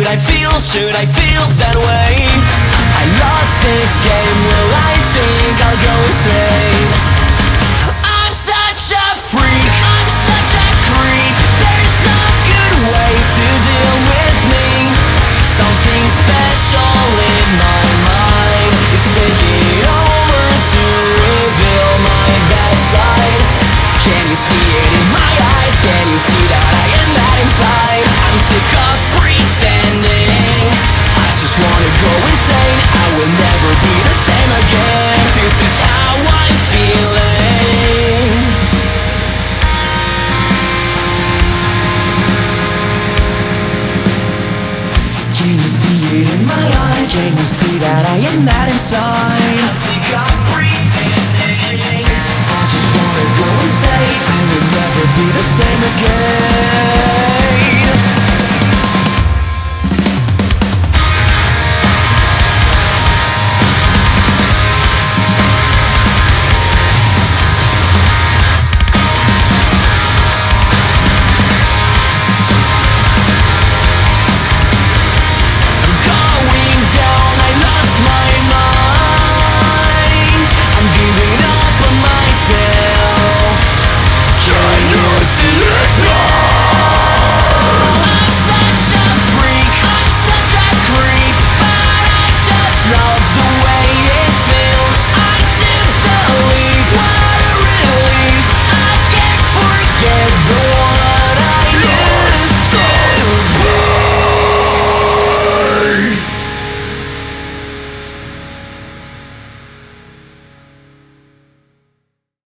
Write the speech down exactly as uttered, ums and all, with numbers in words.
Should I feel, should I feel that way? I lost this game, well I think I'll go insane. I'm such a freak, I'm such a creep. There's no good way to deal with me. Something special in my mind is taking over to reveal my bad side. Can you see it in my eyes? Can you see that I am that inside? I'm sick of pretending, I just wanna go insane. I will never be the same again. This is how I'm feeling. Can you see it in my eyes? Can you see that I am that inside? I'm sick of pretending, I just wanna go insane. I will never be the same again.